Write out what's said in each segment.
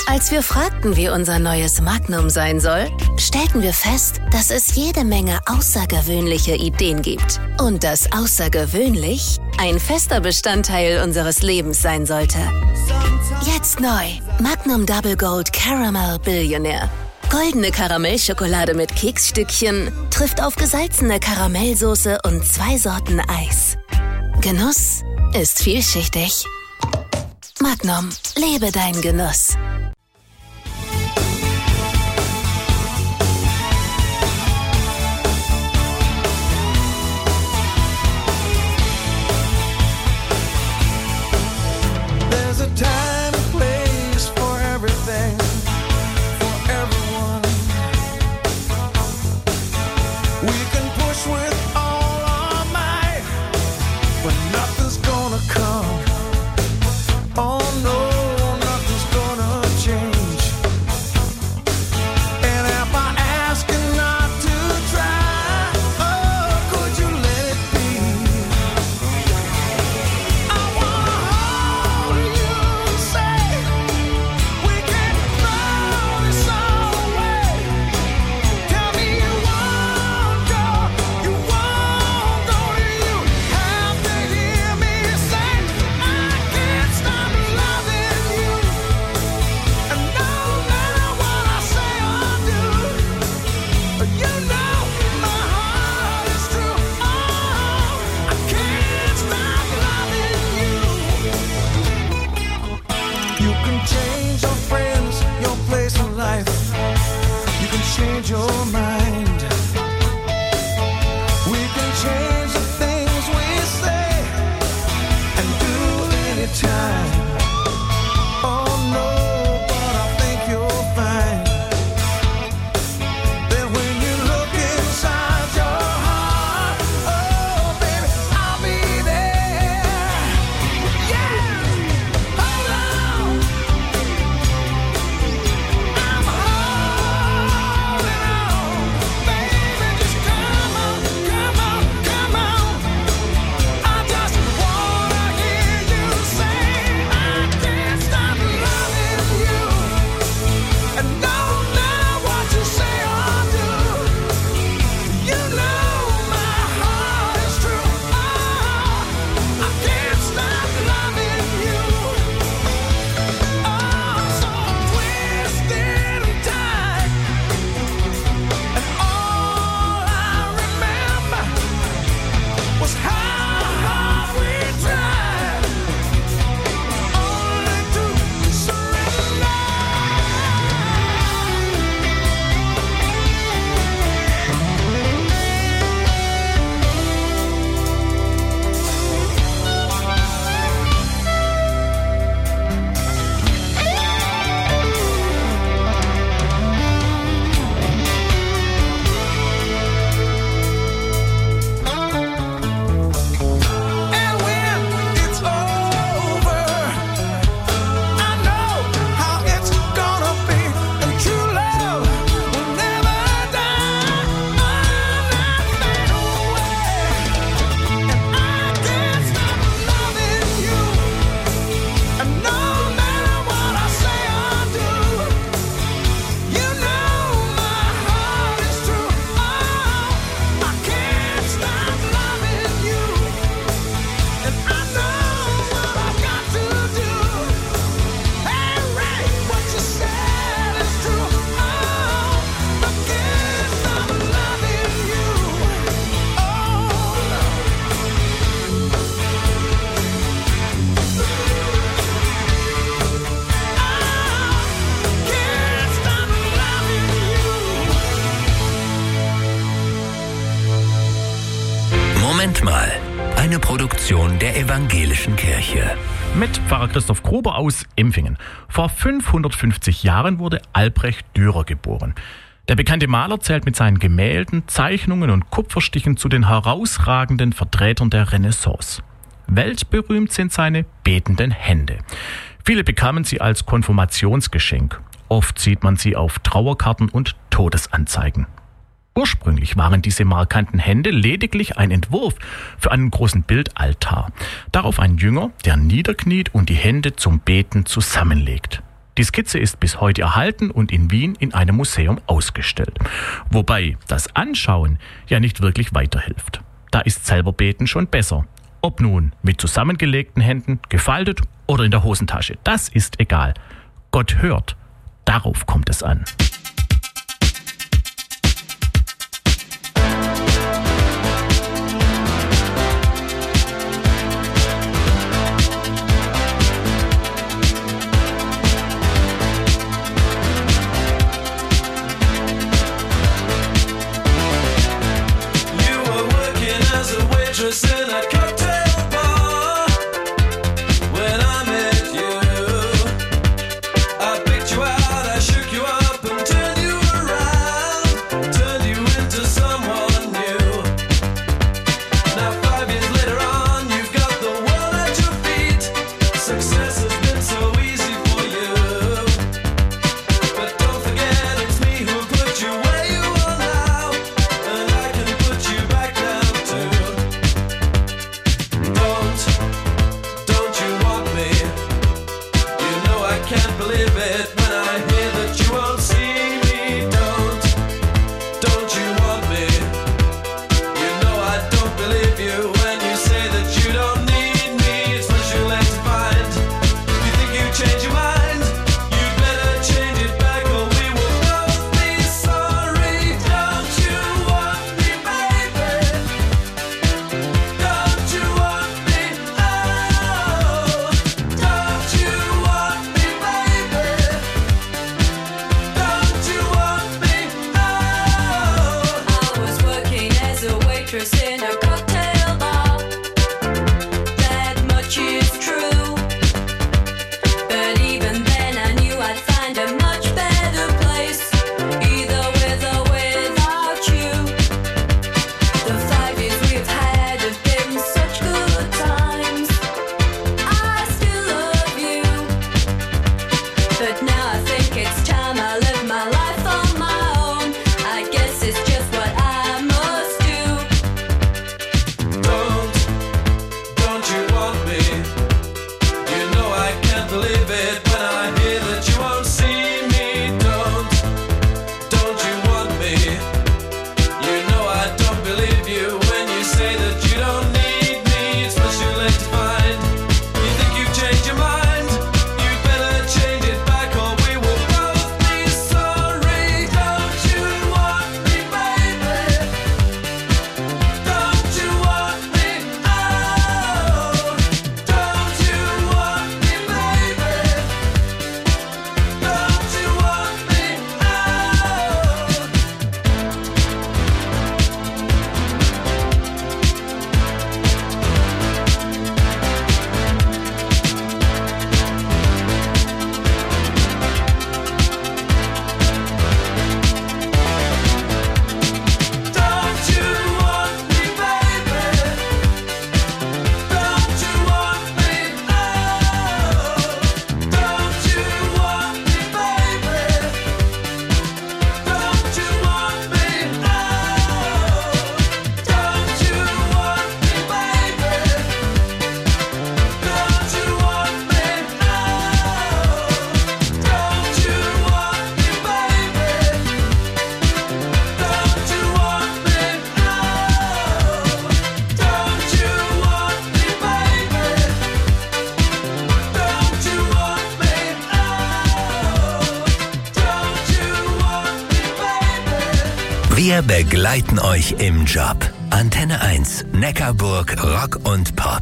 Als wir fragten, wie unser neues Magnum sein soll, stellten wir fest, dass es jede Menge außergewöhnliche Ideen gibt. Und dass außergewöhnlich ein fester Bestandteil unseres Lebens sein sollte. Jetzt neu. Magnum Double Gold Caramel Billionaire. Goldene Karamellschokolade mit Keksstückchen trifft auf gesalzene Karamellsoße und 2 Sorten Eis. Genuss ist vielschichtig. Magnum, lebe deinen Genuss. There's a time and place for everything, for everyone. We can push with all our might, but nothing's gonna come. Oh no, nothing's gonna change. And if I ask you not to try, oh, could you let it be? I wanna hold you and say we can throw this all away. Tell me you won't go, you won't go. You have to hear me say I can't stop loving you. And no matter what I say or do, you know my heart is true. Oh, I can't stop loving you. You can change your friends, your place in life. You can change your mind. We can change the things we say and do anytime. Oh no, but I think you'll find that when you look inside your heart, oh baby, I'll be there. Yeah, hold on. I'm holding on. Baby, just come on, come on, come on. I just wanna hear you say I can't stop loving you. And no matter what you say or do, you know my heart is true. Oh, I can't stop loving you. Oh, so twisted and tight, and all I remember was how hard we tried, only to surrender. And when it's over, I know how it's gonna be. And true love will never die. Not fade away. And I can't stop loving you. And no matter what I say or do, you know my heart is true. Oh, I can't stop loving you. And I know what I've got to do. Hey, Ray, what you said is true. Oh, I can't stop loving you. Oh, no. I can't stop loving you. Moment mal. Eine Produktion der Evangelischen Kirche. Mit Pfarrer Christoph Gruber aus Empfingen. Vor 550 Jahren wurde Albrecht Dürer geboren. Der bekannte Maler zählt mit seinen Gemälden, Zeichnungen und Kupferstichen zu den herausragenden Vertretern der Renaissance. Weltberühmt sind seine betenden Hände. Viele bekamen sie als Konfirmationsgeschenk. Oft sieht man sie auf Trauerkarten und Todesanzeigen. Ursprünglich waren diese markanten Hände lediglich ein Entwurf für einen großen Bildaltar. Darauf ein Jünger, der niederkniet und die Hände zum Beten zusammenlegt. Die Skizze ist bis heute erhalten und in Wien in einem Museum ausgestellt. Wobei das Anschauen ja nicht wirklich weiterhilft. Da ist selber beten schon besser. Ob nun mit zusammengelegten Händen, gefaltet oder in der Hosentasche, das ist egal. Gott hört, darauf kommt es an. In a cocktail bar, when I met you, I picked you out, I shook you up and turned you around, turned you into someone new. Now 5 years later on, you've got the world at your feet. Success has been so easy for you, but don't forget it's me who put you where you are now, and I can put you back down too. Don't you want me? You know I can't believe it when I hear that you won't see me. Don't you want me? You know I don't believe you when you say that you don't need me. It's much too late to find. You think you change your mind? You better change it back or we will both be sorry. Don't you want me, baby? Don't you want me? Oh, don't you want me, baby? Don't you want me? Oh. I was working as a waitress in a cocktail bar. That much is true. But even then I knew I'd find a much better place, either with or without you. The 5 years we've had have been such good times. I still love you, but now I think it's time I live my life on my own. I guess it's just what I must do. Don't you want me? You know I can't believe it when I hear that you won't see me. Don't you want me? You know I don't believe you when you say that you don't need me. It's much too late to find. You think you've changed your mind? You better change it back or we will both be sorry. Don't you want me, baby? Don't you want me? Oh, don't you want me, baby? Don't you want me? Don't you want me, baby? Don't you want me? Oh, don't you want me, baby? Don't you want me? Oh, don't you want me, baby? Don't you want me? Oh, don't you want me, baby? Don't you want me? Oh, don't you want me, baby? Don't you want me? Oh, don't you want me, baby? Wir begleiten euch im Job. Antenne 1, Neckarburg, Rock und Pop.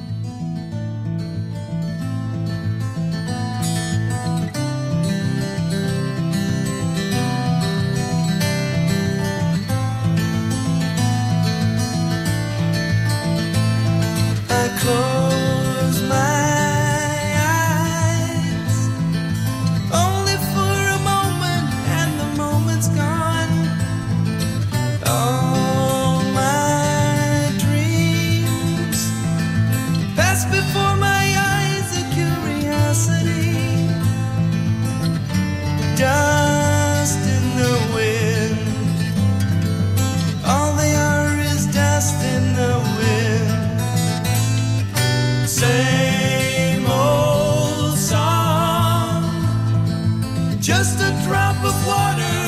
I close my eyes only for a moment, and the moment's gone. All my dreams just a drop of water